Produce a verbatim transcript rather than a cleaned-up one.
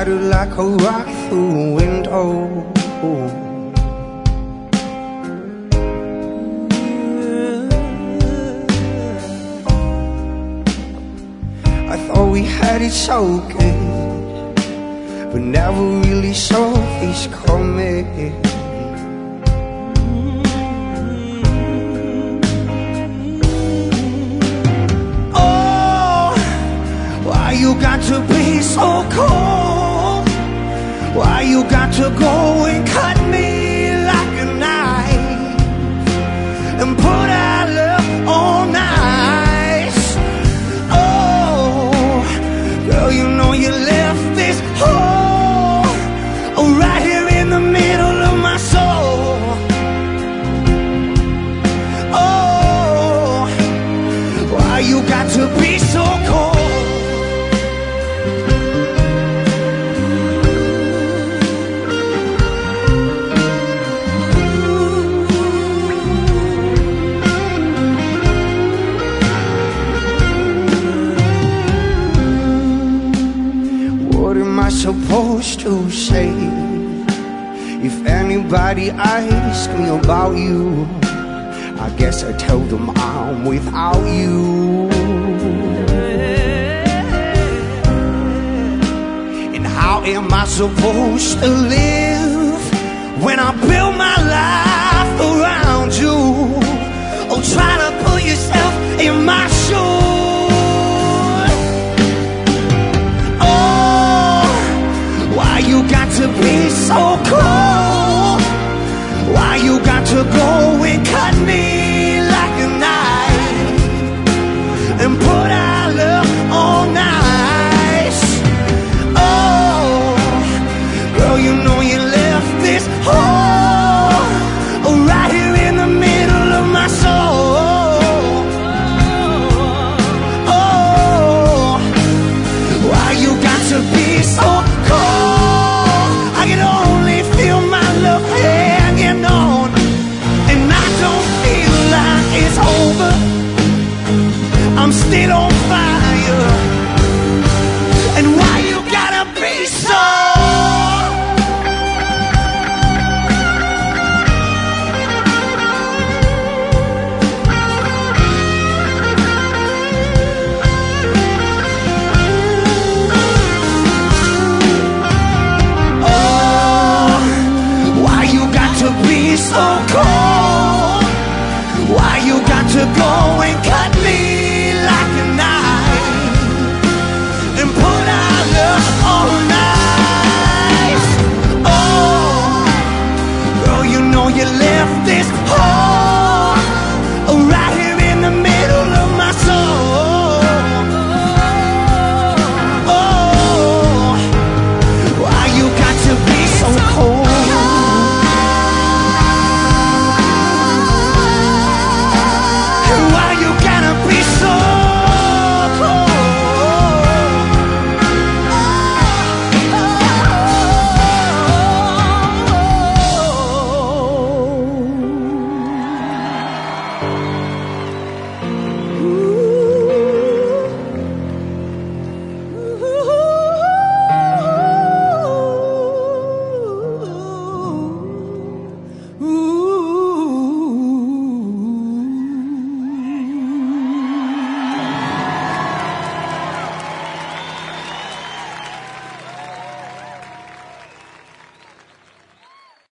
shattered like a rock through a window. I thought we had it so good, but never really saw this coming. Oh, why you got to be so cold? Why you got to go and cut me like a knife and put our love on ice? Oh, girl, you know you left this hole right here in the middle of my soul. Oh, why you got to be so cold? What am I supposed to say if anybody asks me about you? I guess I tell them I'm without you. And how am I supposed to live when I build my life around you? Oh, try to put yourself in my shoes. Oh, why you got to be so cold? Why you got to go and cut me